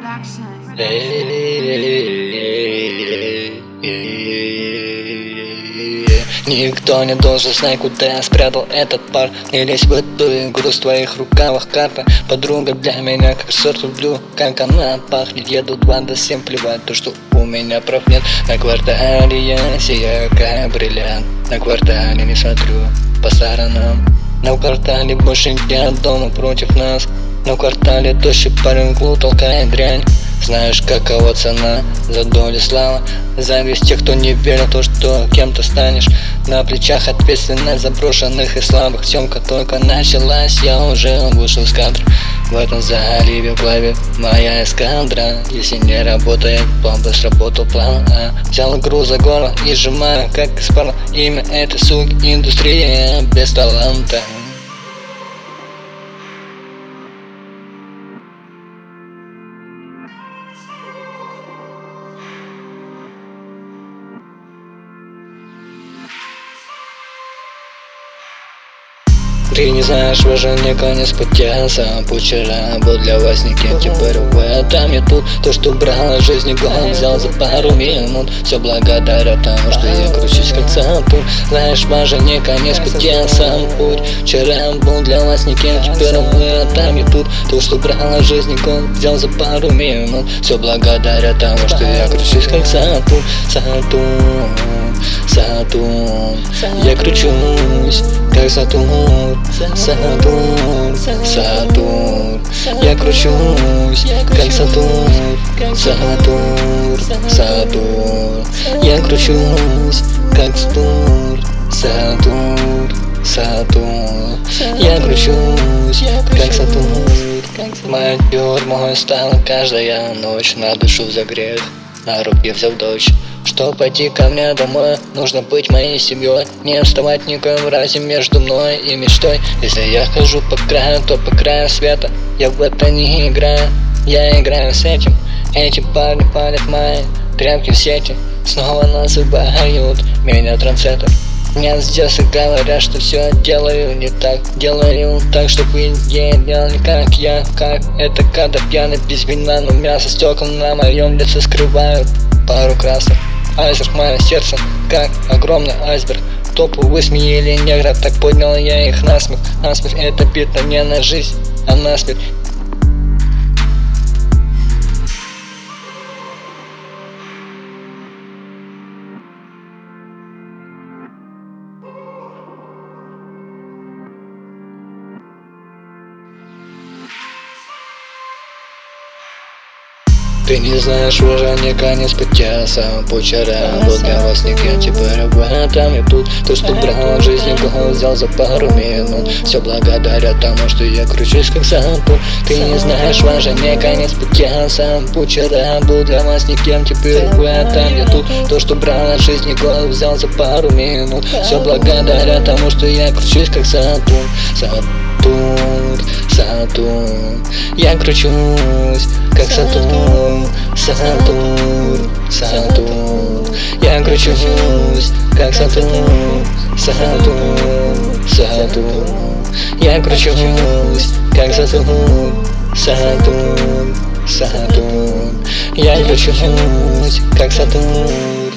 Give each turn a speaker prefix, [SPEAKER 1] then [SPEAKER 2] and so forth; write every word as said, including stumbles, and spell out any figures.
[SPEAKER 1] Никто не должен знать, куда я спрятал этот пар. Не лезь в эту игру, в твоих рукавах карта. Подруга для меня как сорт люблю, как она пахнет. Еду два до семь, плевать то, что у меня прав нет. На квартале я сияю как бриллиант. На квартале не смотрю по сторонам. На квартале больше нет дома против нас. На квартале тощий парень клу толкает дрянь. Знаешь, какова цена за долю славы? Зависть тех, кто не верил в то, что кем-то станешь. На плечах ответственность заброшенных и слабых. Съемка только началась, я уже вышел с кадра. В этом заливе в главе моя эскадра. Если не работает план, бы сработал план А. Взял игру за горло и сжимаю, как из парла. Имя этой суки — индустрия без таланта. Ты не знаешь, уважение, конец пути. Сам путь вчера был для вас никем. Теперь в этом я тут. То, что брало жизни гон, взял за пару минут. Все благодаря тому, что я кручусь как сапу. Знаешь, уважение, конец пути. Сам путь вчера был для вас никем. Теперь в этом я тут. То, что брало жизни гон, взял за пару минут. Все благодаря тому, что я кручусь как сапу. Сатурн, Сатурн, я кручусь как Сатурн. Сатурн, Сатурн, я кручусь как Сатурн. Сатурн, Сатурн, я кручусь как Сатурн. Сатурн, Сатурн, я кручусь как Сатурн. Майор мой стал каждая ночь. На душу за грех, на руки взял дочь. Чтоб пойти ко мне домой, нужно быть моей семьей. Не вставать никакой разе между мной и мечтой. Если я хожу по краю, то по краю света. Я в это не играю, я играю с этим. Эти парни палят мои тряпки в сети. Снова называют меня трансетом. Мне с детства говорят, что все делаю не так. Делаю так, чтобы не делали как я. Как это когда пьяный без вина, но мясо стекла на моем лице скрывают пару красок. Айсберг, мое сердце, как огромный айсберг. Топу высмеяли негра, так поднял я их насмех. Насмех — это битва не на жизнь, а на смерть. Ты не знаешь, уважение, конец пути. Сам путь вчера был для вас никем. Теперь в этом я тут. То, что брал жизни гол, взял за пару минут. Все благодаря тому, что я кручусь как Сатурн. Ты не знаешь, уважение, конец пути. Сам путь вчера был для вас никем. Теперь в этом я тут. То, что брал жизни гол, взял за пару минут. Все благодаря тому, что я кручусь как Сатурн. Сатурн, Сатурн, я кручусь как Сатурн. Сатурн, Сатурн, я кручусь как Сатурн. Сатурн, Сатурн, я кручусь как Сатурн. Сатурн, Сатурн, я кручусь как Сатурн.